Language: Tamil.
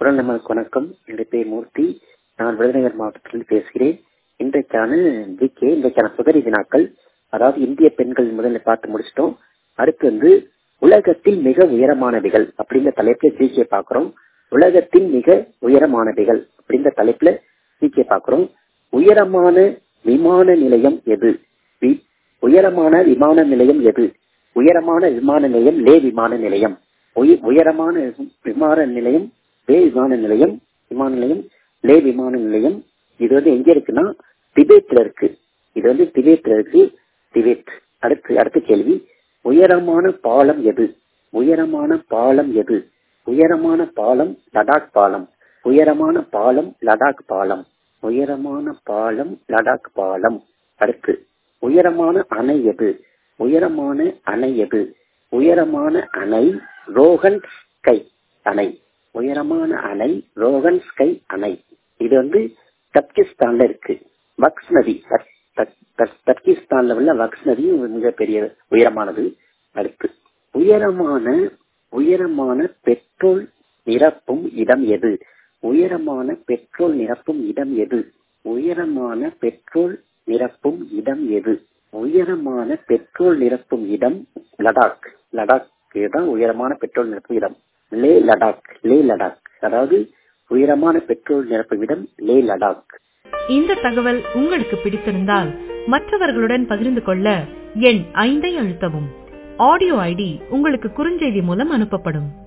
குரல் நமக்கு வணக்கம். என்னுடைய பேர் மூர்த்தி. நான் விருதுநகர் மாவட்டத்திலிருந்து பேசுகிறேன். இன்றைக்கான இன்றைக்கான சுகரி வினாக்கள், அதாவது இந்திய பெண்கள் முதல்ல பார்த்து முடிச்சிட்டோம். அடுத்து உலகத்தில் மிக உயரமானவைகள் அப்படிங்கிற தலைப்புல ஜிகே பார்க்கிறோம். உலகத்தின் மிக உயரமானவைகள் அப்படிங்கிற தலைப்புல ஜிகே பார்க்கிறோம். உயரமான விமான நிலையம் எது? உயரமான விமான நிலையம் எது? உயரமான விமான நிலையம் லே விமான நிலையம். உயரமான விமான நிலையம் லே விமான நிலையம். விமான நிலையம் லே விமான நிலையம். இது எங்க இருக்குன்னா திபெத்ல இருக்கு. இது திபெத்ல இருக்கு. திபெத். அடுத்த கேள்வி, உயரமான பாலம் எது? உயரமான பாலம் எது? உயரமான பாலம் லடாக் பாலம். உயரமான பாலம் லடாக் பாலம். உயரமான பாலம் லடாக் பாலம். அடுத்து, உயரமான அணை எது? உயரமான அணை எது? உயரமான அணை ரோஹன் ஸ்கை அணை. உயரமான அணை ரோஹன் ஸ்கை அணை. இது தர்கிஸ்தான்ல இருக்கு. வக்ஸ் நதி. தர்கிஸ்தான்ல உள்ள வக்ஸ் நதியும் மிகப்பெரிய உயரமானது. அடுத்து, உயரமான பெட்ரோல் நிரப்பும் இடம் எது? உயரமான பெட்ரோல் நிரப்பும் இடம் எது? உயரமான பெட்ரோல் நிரப்பும் இடம் எது? உயரமான பெட்ரோல் நிரப்பும் இடம் லடாக். லடாக் தான் உயரமான பெட்ரோல் நிரப்பும் இடம். லே லடாக். லே லடாக். அதாவது உயரமான பெட்ரோல் நிரப்பும் இடம் லே லடாக். இந்த தகவல் உங்களுக்கு பிடித்திருந்தால் மற்றவர்களுடன் பகிர்ந்து கொள்ள எண் 5 அழுத்தவும். ஆடியோ ஐடி உங்களுக்கு குறுஞ்செய்தி மூலம் அனுப்பப்படும்.